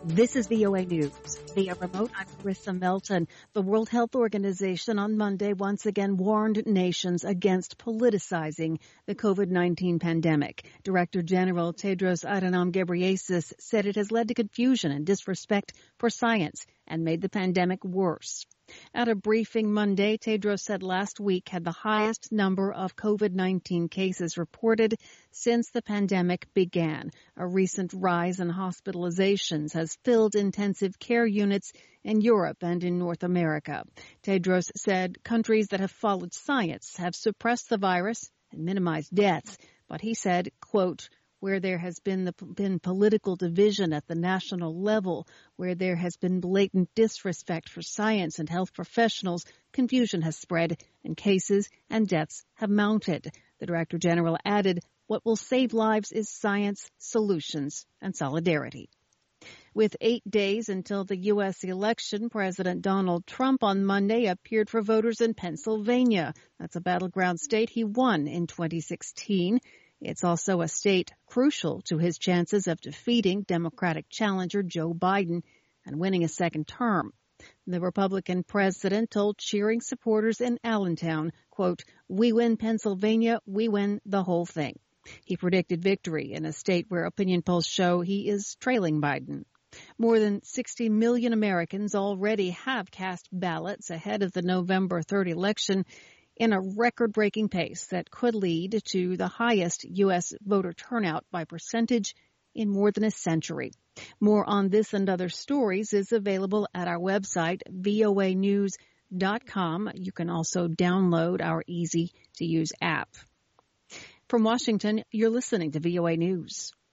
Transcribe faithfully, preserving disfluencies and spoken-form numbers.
This is V O A News. Via remote, I'm Carissa Melton. The World Health Organization on Monday once again warned nations against politicizing the COVID nineteen pandemic. Director General Tedros Adhanom Ghebreyesus said it has led to confusion and disrespect for science and made the pandemic worse. At a briefing Monday, Tedros said last week had the highest number of COVID nineteen cases reported since the pandemic began. A recent rise in hospitalizations has filled intensive care units in Europe and in North America. Tedros said countries that have followed science have suppressed the virus and minimized deaths, but he said, quote, where there has been the, been political division at the national level, where there has been blatant disrespect for science and health professionals, confusion has spread and cases and deaths have mounted. The Director General added, what will save lives is science, solutions, and solidarity. With eight days until the U S election, President Donald Trump on Monday appeared for voters in Pennsylvania. That's a battleground state he won in twenty sixteen. It's also a state crucial to his chances of defeating Democratic challenger Joe Biden and winning a second term. The Republican president told cheering supporters in Allentown, quote, we win Pennsylvania, we win the whole thing. He predicted victory in a state where opinion polls show he is trailing Biden. More than sixty million Americans already have cast ballots ahead of the November third election in a record-breaking pace that could lead to the highest U S voter turnout by percentage in more than a century. More on this and other stories is available at our website, V O A news dot com. You can also download our easy-to-use app. From Washington, you're listening to V O A News.